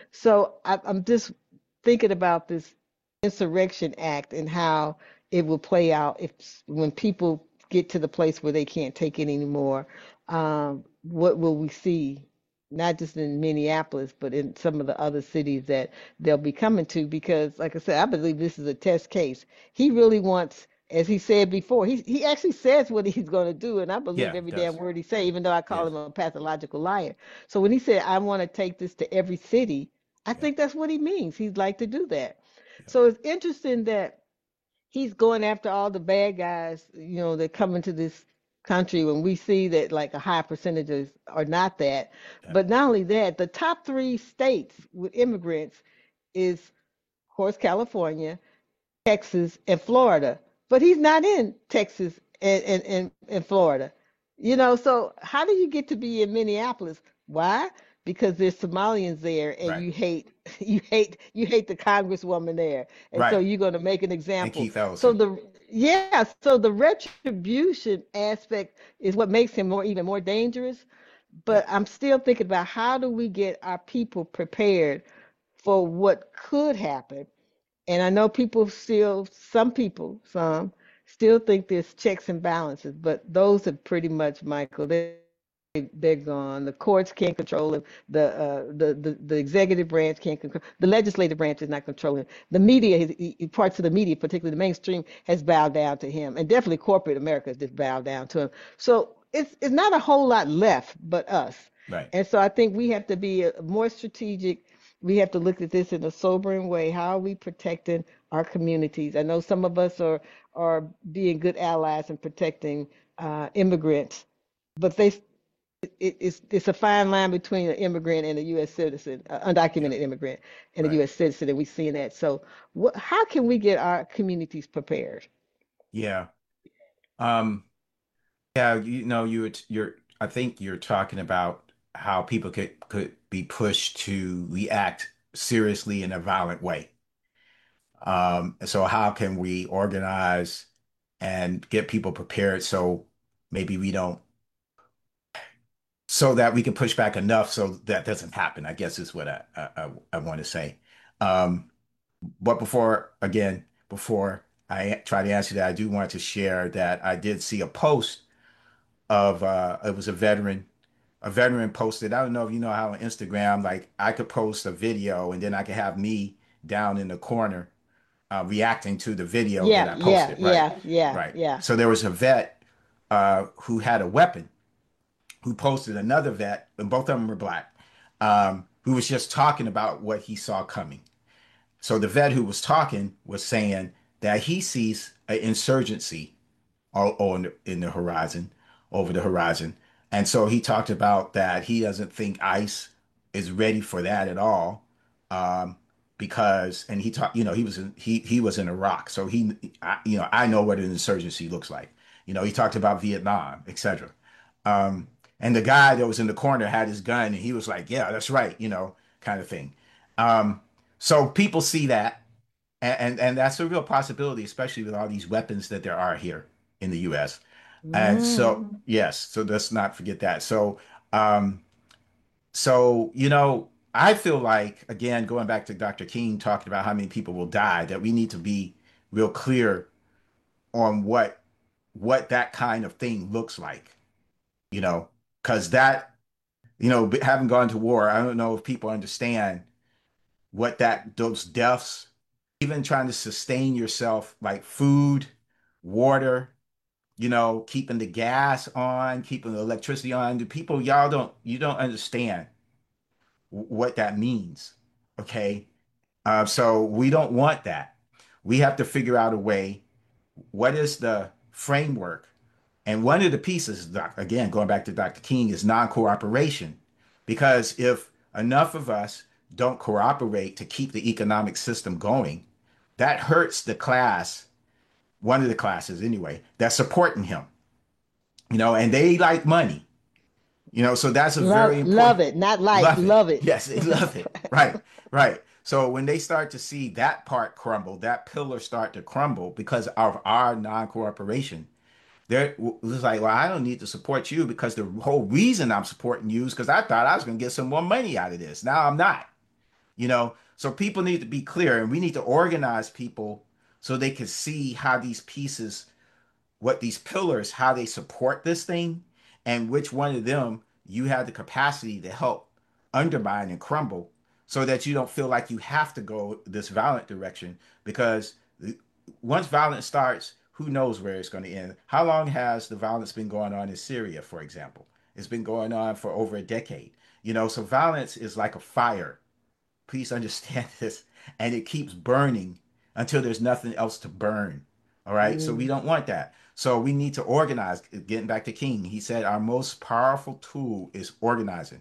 So I, I'm just thinking about this Insurrection Act and how it will play out if when people get to the place where they can't take it anymore. Um, what will we see? Not just in Minneapolis, but in some of the other cities that they'll be coming to. Because, like I said, I believe this is a test case. He really wants, as he said before, he he actually says what he's going to do, and I believe yeah, every damn does, word he say, even though I call yes, him a pathological liar. So when he said, "I want to take this to every city," I yep, think that's what he means. He'd like to do that. yep, So it's interesting that he's going after all the bad guys, you know, that come into this country when we see that like a high percentages are not that. yep, But not only that, the top three states with immigrants is, of course, California, Texas, and Florida. But he's not in Texas and, and, and, and Florida. You know, so how do you get to be in Minneapolis? Why? Because there's Somalians there and right, you hate you hate you hate the congresswoman there. And so right. you're gonna make an And example. Keith So Ellison, the yeah, so the retribution aspect is what makes him more even more dangerous. But yep, I'm still thinking about how do we get our people prepared for what could happen. And I know people still, some people, some still think there's checks and balances, but those are pretty much, Michael, they're they're gone. The courts can't control them. The uh, the, the the executive branch can't control. The legislative branch is not controlling. The media, his, he, parts of the media, particularly the mainstream, has bowed down to him, and definitely corporate America has just bowed down to him. So it's it's not a whole lot left but us. Right. And so I think we have to be uh, more strategic. We have to look at this in a sobering way. How are we protecting our communities? I know some of us are are being good allies and protecting uh, immigrants, but they it, it's it's a fine line between an immigrant and a U S citizen, an Yeah. undocumented immigrant and a Right. U S citizen, and we've seen that. So, what, how can we get our communities prepared? Yeah. Um, yeah, you know, you would- you're I think you're talking about how people could could be pushed to react seriously in a violent way. Um, so how can we organize and get people prepared so maybe we don't so that we can push back enough so that doesn't happen, I guess is what I I, I want to say. Um, but before again, before I try to answer that, I do want to share that I did see a post of uh it was a veteran a veteran posted. I don't know if you know how on Instagram, like I could post a video and then I could have me down in the corner uh, reacting to the video that Yeah, I yeah, posted. Right, yeah, yeah, right. yeah. So there was a vet uh, who had a weapon who posted another vet, and both of them were black, um, who was just talking about what he saw coming. So the vet who was talking was saying that he sees an insurgency all on the, in the horizon, over the horizon. And so he talked about that he doesn't think ICE is ready for that at all, um, because and he talked, you know, he was in he he was in Iraq, so he, I, you know, I know what an insurgency looks like. You know, he talked about Vietnam, et cetera. Um, and the guy that was in the corner had his gun, and he was like, "Yeah, that's right," you know, kind of thing. Um, so people see that, and, and and that's a real possibility, especially with all these weapons that there are here in the U S. And so, Mm. yes, so let's not forget that. So, um, so you know, I feel like again, going back to doctor King talking about how many people will die, that we need to be real clear on what what that kind of thing looks like, you know, because that, you know, having gone to war, I don't know if people understand what that those deaths, even trying to sustain yourself, like food, water, you know, keeping the gas on, keeping the electricity on. The people, y'all don't, you don't understand what that means. Okay. Uh, so we don't want that. We have to figure out a way. What is the framework? And one of the pieces, again, going back to doctor King, is non-cooperation. Because if enough of us don't cooperate to keep the economic system going, that hurts the class, one of the classes anyway, that's supporting him, you know, and they like money, you know, so that's a Love, very love important, it. Not like, love it. love it. Yes, they love it. Right, right. So when they start to see that part crumble, that pillar start to crumble because of our non-cooperation, they're it's like, well, I don't need to support you because the whole reason I'm supporting you is because I thought I was going to get some more money out of this. Now I'm not, you know. So people need to be clear, and we need to organize people so they can see how these pieces, what these pillars, how they support this thing, and which one of them you have the capacity to help undermine and crumble so that you don't feel like you have to go this violent direction because once violence starts, who knows where it's going to end? How long has the violence been going on in Syria, for example? It's been going on for over a decade. You know, so violence is like a fire. Please understand this. And it keeps burning until there's nothing else to burn. All right. So we Mm. don't want that. So we need to organize. Getting back to King, he said our most powerful tool is organizing.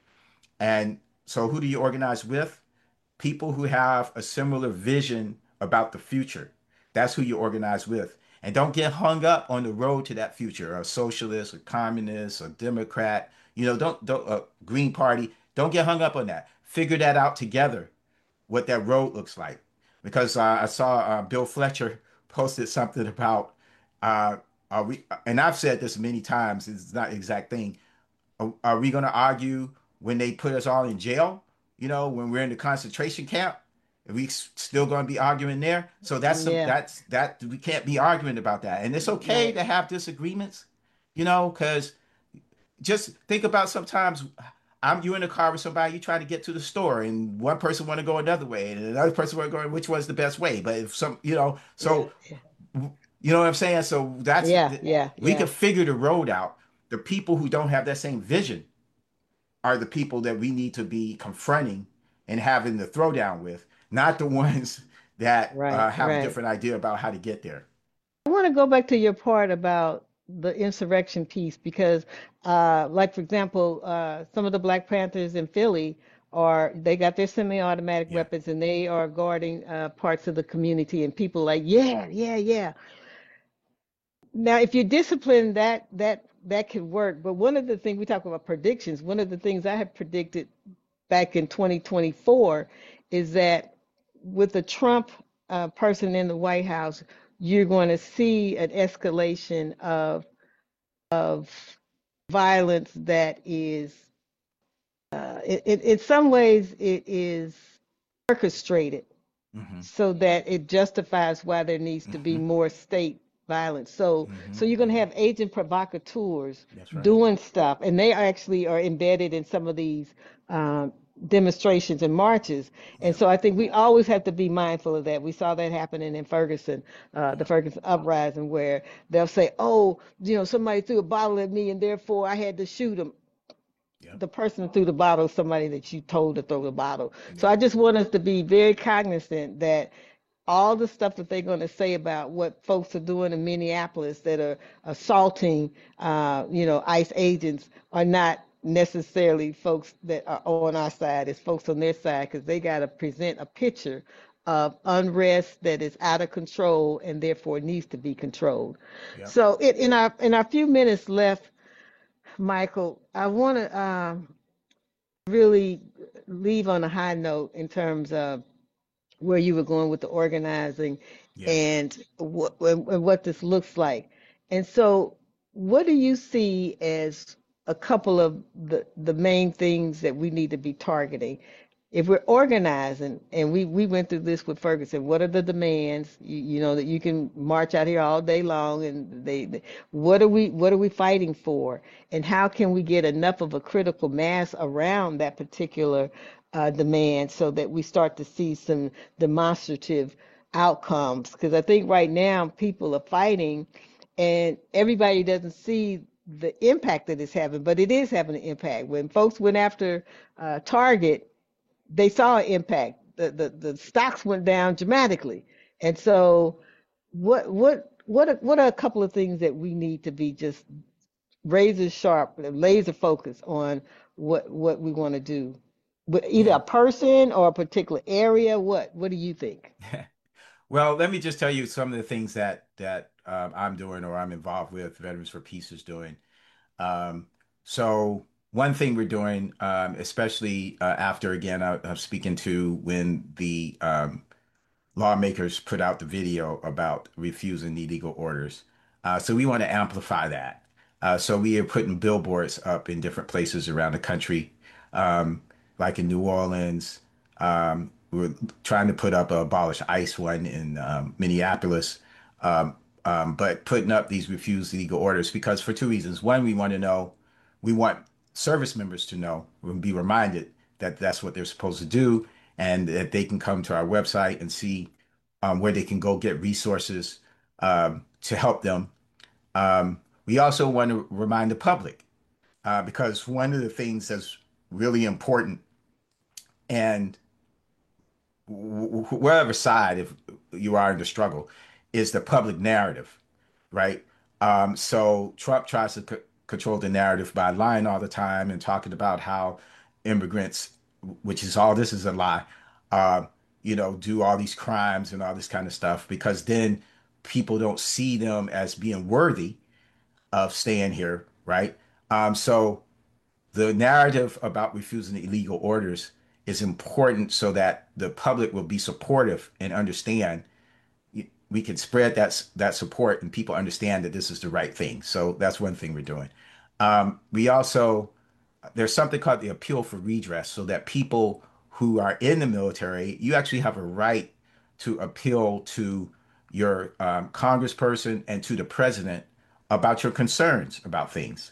And so who do you organize with? People who have a similar vision about the future. That's who you organize with. And don't get hung up on the road to that future, a socialist, a communist, a Democrat, you know, don't, don't, a Green Party. Don't get hung up on that. Figure that out together, what that road looks like. Because uh, I saw uh, Bill Fletcher posted something about, uh, are we, and I've said this many times, it's not the exact thing. Are, are we going to argue when they put us all in jail? You know, when we're in the concentration camp, are we still going to be arguing there? So that's some Yeah, that's that we can't be arguing about that, and it's okay right. to have disagreements, you know, because just think about sometimes I'm you in a car with somebody, you trying to get to the store, and one person want to go another way, and another person want to go, which one's the best way? But if some, you know, Yeah, so you know what I'm saying? So that's yeah, yeah, we yeah. can figure the road out. The people who don't have that same vision are the people that we need to be confronting and having the throwdown with, not the ones that Right, uh, have a right. different idea about how to get there. I want to go back to your part about the insurrection piece because, uh, like for example, uh, some of the Black Panthers in Philly are they got their semi-automatic Yeah. weapons and they are guarding uh, parts of the community and people like, yeah, yeah, yeah. Now, if you discipline that, that that could work. But one of the things we talk about predictions, one of the things I had predicted back in twenty twenty-four is that with the Trump uh, person in the White House, you're going to see an escalation of of violence that is, uh, it, it, in some ways, it is orchestrated Hmm. so that it justifies why there needs to be Hmm. more state violence. So, so Hmm. you're going to Hmm. have agent provocateurs That's right. doing stuff, and they actually are embedded in some of these um, demonstrations and marches. And Yep. so I think we always have to be mindful of that. We saw that happening in Ferguson, uh, the Yep. Ferguson uprising, where they'll say, "Oh, you know, somebody threw a bottle at me, and therefore I had to shoot him." Yep. The person threw the bottle, somebody that you told to throw the bottle. So I Yep. just want us to be very cognizant that all the stuff that they're going to say about what folks are doing in Minneapolis that are assaulting, uh, you know, ICE agents are not necessarily folks that are on our side. It's folks on their side because they got to present a picture of unrest that is out of control and therefore needs to be controlled. Yep. So it, in our in our few minutes left, Michael, I want to um, really leave on a high note in terms of where you were going with the organizing Yeah. and what and what this looks like. And so, what do you see as a couple of the the main things that we need to be targeting? If we're organizing, and we we went through this with Ferguson, what are the demands? You, you know that you can march out here all day long, and they, they what are we what are we fighting for, and how can we get enough of a critical mass around that particular uh, demand so that we start to see some demonstrative outcomes? Because I think right now people are fighting, and everybody doesn't see the impact that it's having, but it is having an impact. When folks went after uh, Target, they saw an impact. The, the the stocks went down dramatically. And so what what what are, what are a couple of things that we need to be just razor sharp, laser focused on what what we want to do? But either Yeah. a person or a particular area, what what do you think? Well, let me just tell you some of the things that that um, I'm doing or I'm involved with, Veterans for Peace is doing. Um, so one thing we're doing, um, especially uh, after again, I, I'm speaking to when the um, lawmakers put out the video about refusing illegal orders. Uh, so we want to amplify that. Uh, so we are putting billboards up in different places around the country, um, like in New Orleans. Um, we're trying to put up a abolish ICE one in um, Minneapolis, um, um, but putting up these refused legal orders because for two reasons. One, we want to know, we want service members to know and be reminded that that's what they're supposed to do and that they can come to our website and see um, where they can go get resources um, to help them. Um, we also want to remind the public uh, because one of the things that's really important and wh- wherever side if you are in the struggle is the public narrative, right? Um, so Trump tries to c- control the narrative by lying all the time and talking about how immigrants, which is all this is a lie, uh, you know, do all these crimes and all this kind of stuff because then people don't see them as being worthy of staying here, right? Um, so the narrative about refusing the illegal orders is important so that the public will be supportive and understand we can spread that that support and people understand that this is the right thing. So that's one thing we're doing. Um, we also there's something called the appeal for redress, so that people who are in the military, you actually have a right to appeal to your um, congressperson and to the president about your concerns about things.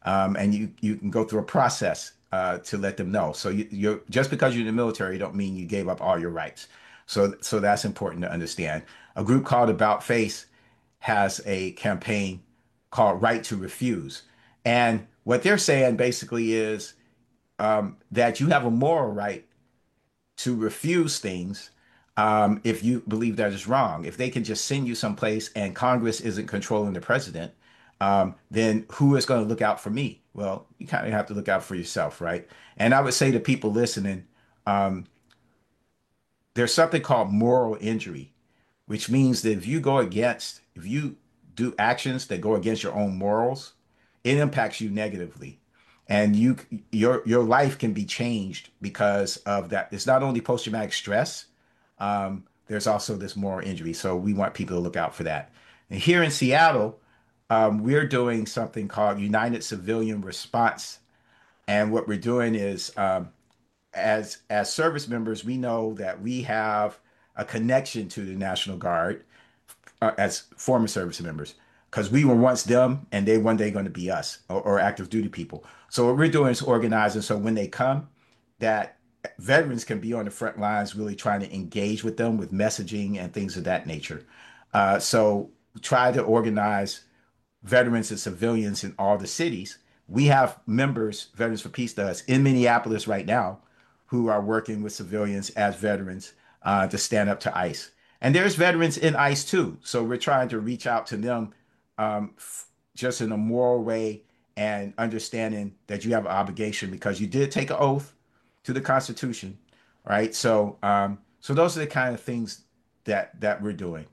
Um, and you you can go through a process uh, to let them know. So you, you're just because you're in the military don't mean you gave up all your rights. So so that's important to understand. A group called About Face has a campaign called Right to Refuse, and what they're saying basically is um, that you have a moral right to refuse things um, if you believe that is wrong. If they can just send you someplace and Congress isn't controlling the president, um, then who is going to look out for me? Well, you kind of have to look out for yourself, right? And I would say to people listening, um, there's something called moral injury, which means that if you go against, if you do actions that go against your own morals, it impacts you negatively. And you your your life can be changed because of that. It's not only post-traumatic stress, um, there's also this moral injury. So we want people to look out for that. And here in Seattle, um, we're doing something called United Civilian Response. And what we're doing is um, as as service members, we know that we have a connection to the National Guard uh, as former service members because we were once them and they one day going to be us or, or active duty people. So what we're doing is organizing so when they come, that veterans can be on the front lines, really trying to engage with them with messaging and things of that nature. Uh, so try to organize veterans and civilians in all the cities. We have members, Veterans for Peace does, in Minneapolis right now, who are working with civilians as veterans uh, to stand up to ICE. And there's veterans in ICE too. So we're trying to reach out to them um, f- just in a moral way and understanding that you have an obligation because you did take an oath to the Constitution, right? So, um, so those are the kind of things that that we're doing.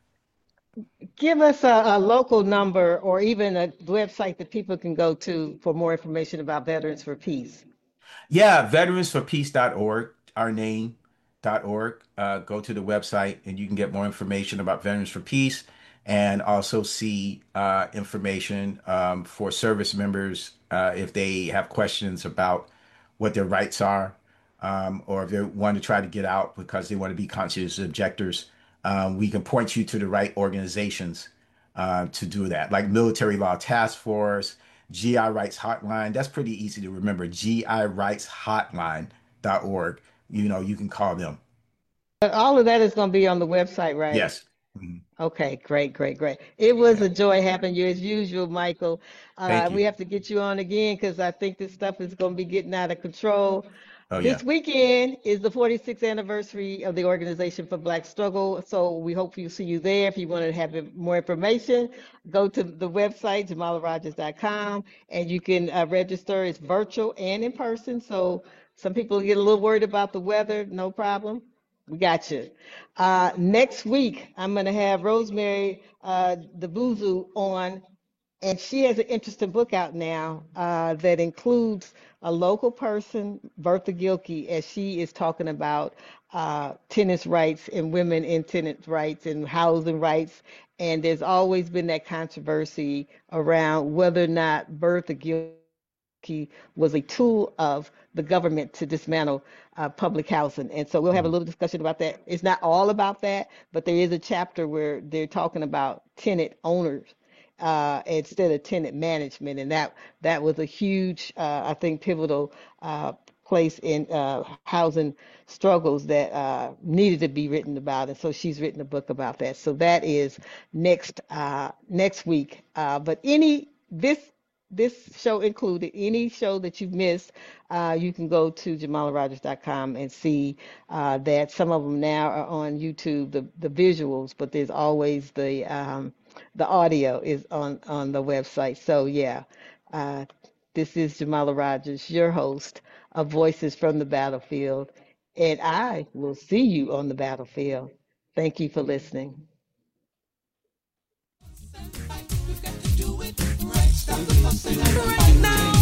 Give us a, a local number or even a website that people can go to for more information about Veterans for Peace. Yeah, veterans for peace dot org, our name dot org. Uh, go to the website and you can get more information about Veterans for Peace and also see uh, information um, for service members uh, if they have questions about what their rights are um, or if they want to try to get out because they want to be conscious objectors. Um, we can point you to the right organizations uh, to do that, like Military Law Task Force, G I Rights Hotline. That's pretty easy to remember. G I rights hotline dot org. You know, you can call them. But all of that is going to be on the website, right? Yes. Mhm. Okay, great, great, great. It was Yeah. a joy having you as usual, Michael. Uh, Thank we you. have to get you on again because I think this stuff is going to be getting out of control. Oh, yeah. This weekend is the forty-sixth anniversary of the Organization for Black Struggle. So we hope you see you there. If you want to have more information, go to the website, jamala rogers dot com, and you can uh, register. It's virtual and in person. So some people get a little worried about the weather. No problem. We got you. Uh, next week, I'm going to have Rosemary uh, Dabuzu on, and she has an interesting book out now uh, that includes a local person, Bertha Gilkey, as she is talking about uh, tenants' rights and women in tenants' rights and housing rights. And there's always been that controversy around whether or not Bertha Gilkey was a tool of the government to dismantle uh, public housing. And so we'll have a little discussion about that. It's not all about that, but there is a chapter where they're talking about tenant owners uh, instead of tenant management. And that that was a huge, uh, I think, pivotal uh, place in uh, housing struggles that uh, needed to be written about. And so she's written a book about that. So that is next uh, next week. Uh, but any, this This show included, any show that you've missed, uh, you can go to jamala rogers dot com and see uh, that some of them now are on YouTube, the, the visuals, but there's always the um, the audio is on, on the website. So yeah, uh, this is Jamala Rogers, your host of Voices from the Battlefield, and I will see you on the battlefield. Thank you for listening. Right now.